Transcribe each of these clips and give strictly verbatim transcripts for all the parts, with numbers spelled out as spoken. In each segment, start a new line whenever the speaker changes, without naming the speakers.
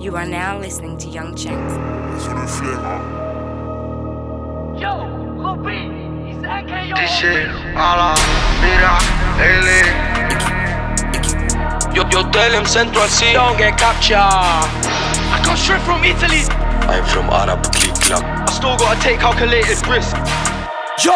You are now listening to Young Checks.
Sur le flemme, hein.
Yo, Robbie, he's A K O.
Dice a la mira, ele. Yo, yo tell him Central C, don't get captured.
I come straight from Italy.
I'm from Arab Click Club. I still gotta take calculated risk.
Yo,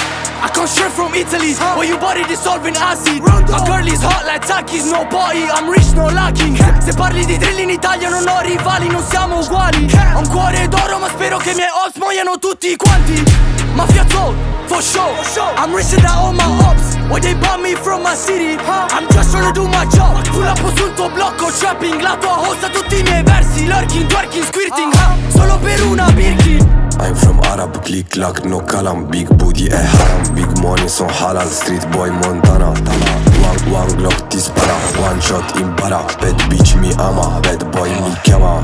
I come straight from Italy, huh? Where you body dissolving acid. My girl is hot like Takis, no body, I'm rich, no lacking. Se parli di drill in Italia non ho rivali, non siamo uguali. Ho un cuore d'oro ma spero che i miei ops muoiano tutti quanti. Mafia Soul, for sure, I'm richer than all my ops. Why they bought me from my city, I'm just trying to do my job. Pull up sul tuo blocco, trapping, la tua hosta tutti i miei versi. Lurking, twerking, squirting, solo per una Birkin.
I'm from Arab Click Clack, no kalam. Big booty eh haram, big money son halal. Street boy Montana, one, one Glock dispara, one shot impara. Bad bitch mi ama, bad boy mi chiama.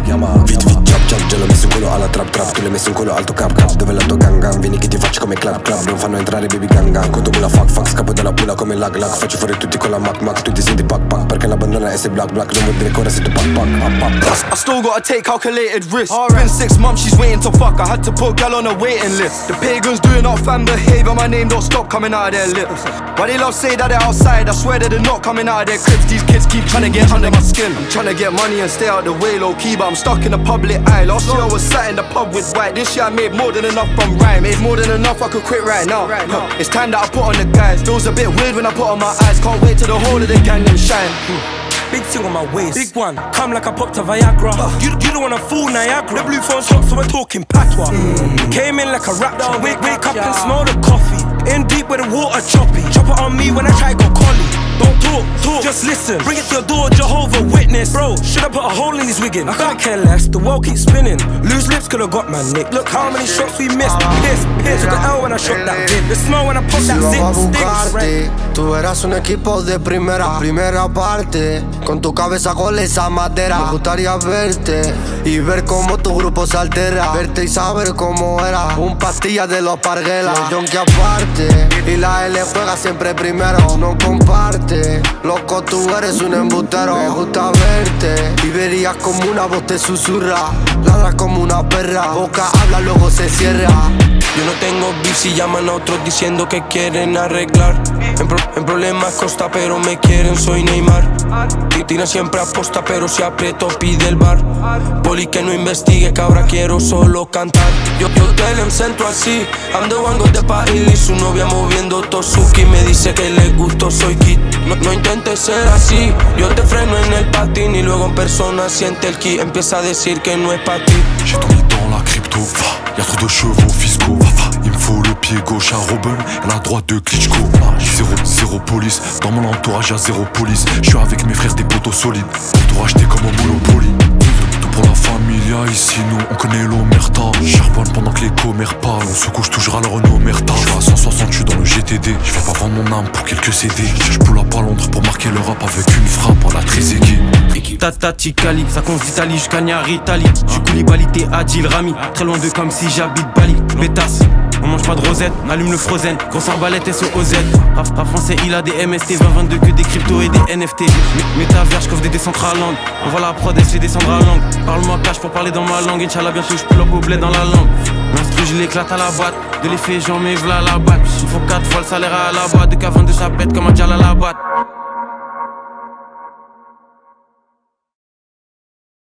Vit vit chap chap, già l'ho messo in culo alla trap trap. Tu l'hai messo in culo alto cap cap, dove la tua gang gang? Vieni che ti faccio come clap clap, non fanno entrare baby gang gang. Conto la fuck fuck, scappo dalla pula come lag lag. Faccio fuori tutti con la mac mac, tu ti senti pack pack. Perché la bandana è se black black, non vuol dire che ora sei tu pack pack.
I still gotta take calculated risks. It's been six months, she's waiting to fuck. I had to put gal on a waiting list. The pagans doing up fan behavior, my name don't stop coming out of their lips. Why they love say that they're outside, I swear that they're not coming out of their cribs. These kids keep trying to get under my skin. I'm trying to get money and stay out the way low key, but I'm stuck in the public eye. Last year I was sat in the pub with white. This year I made more than enough from rhyme. Made more than enough, I could quit right now. Huh. It's time that I put on the guys. Feels a bit weird when I put on my eyes. Can't wait till the whole of the gang them shine.
Big thing on my waist, big one, come like I popped a Viagra. You, you don't wanna fool Niagara. The blue phone's hot, so we're talking patois. mm. Came in like a raptor, wake, wake up and smell the coffee. In deep with the water choppy. Chop it on me when I try go collie. Don't talk, talk, just listen. Bring it to your door, Jehovah Witness. Bro, should I put a hole in his wiggin? I can't care less, the world keeps spinning. Loose lips could've got my nick. Look how many shots we missed. Piss, piss, took the L when I shot that vid. The smell when I pop that zip, stinks.
Tú eras un equipo de primera, primera parte. Con tu cabeza con esa madera. Me gustaría verte y ver cómo tu grupo se altera. Verte y saber cómo era un pastilla de los parguelas. El yonki aparte y la L juega siempre primero. No comparte, loco tú eres un embustero. Me gusta verte y verías como una voz te susurra. Ladras como una perra, boca habla luego se cierra.
Yo no tengo beef si llaman a otros diciendo que quieren arreglar. En, pro en problemas costa pero me quieren, soy Neymar. Tira siempre aposta pero si aprieto pide el bar. Poli que no investigue que ahora quiero solo cantar. Yo, yo tell him Central C, I'm the one got the party. Su novia moviendo Tosuki me dice que le gusto soy kid. No, no intentes ser así, yo te freno en el patín y luego en persona siente el ki. Empieza a decir que no es pa' ti.
J'ai tout mis dans la crypto, y'a trop de chevaux fiscaux. Il me faut le pied gauche à Robin et la droite de Klitschko. Zéro, zéro police, dans mon entourage y'a zéro police. Je suis avec mes frères des poteaux solides, pour tout racheter comme au Monopoly. Tout pour la familia, ici nous on connaît l'omerta. Charbonne pendant que les commères parlent, on se couche toujours à leur omerta. Je suis à cent soixante, je suis dans le G T D. Je vais pas vendre mon âme pour quelques C D. Je pull up à Londres pour marquer le rap avec une frappe à la Trezeguet.
Tata Ticali, ça compte d'Italie jusqu'à Niaritali. J'suis Koulibaly, t'es Adil Rami. Très loin d'eux comme si j'habite Bali. Pétasse, on mange pas de rosette, on allume le frozen. Grosse arbalète S O Z. Rap, rap français, il a des M S T vingt vingt-deux que des cryptos et des N F T. Métavers, j'coffre des descentes à langue. On voit la prod, elle se fait descendre à langue. Parle-moi cash pour parler dans ma langue. Inch'Allah, bientôt j'pull up au bled dans la langue. L'instru, je l'éclate à la boîte. De l'effet, j'en mets v'là la batte. Il faut quatre fois le salaire à la boîte. De qu'avant de sa pète comme un dial à la batte.